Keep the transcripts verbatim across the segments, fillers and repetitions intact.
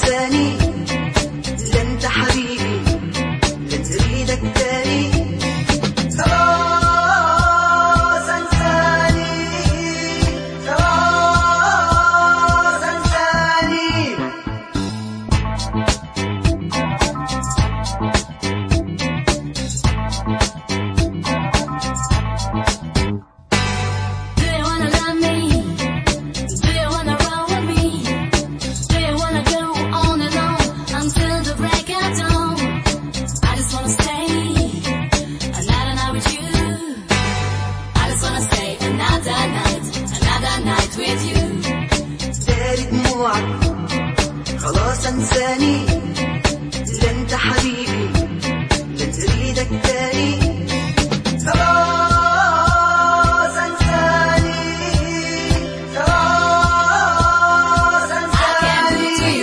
انساني، لا انت حبيبي لا تريدك تاني. خلاص انساني، خلاص انساني. داري دموعك خلاص انساني، لا انت حبيبي لا تريدك تاني. خلاص انساني، خلاص انساني.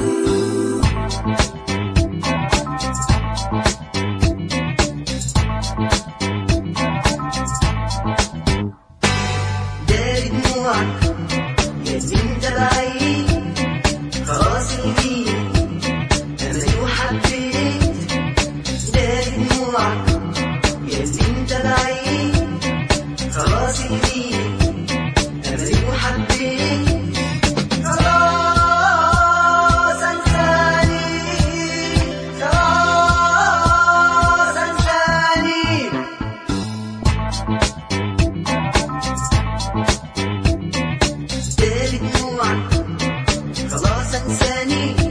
داري دموعك ياللي انت بعيد، خلاص الجيل انا لو حبيت. داري دموعك ياللي انت بعيد، خلاص الجيل انا لو حبيت. خلاص انساني، خلاص انساني. داري دموعك خلاص انساني.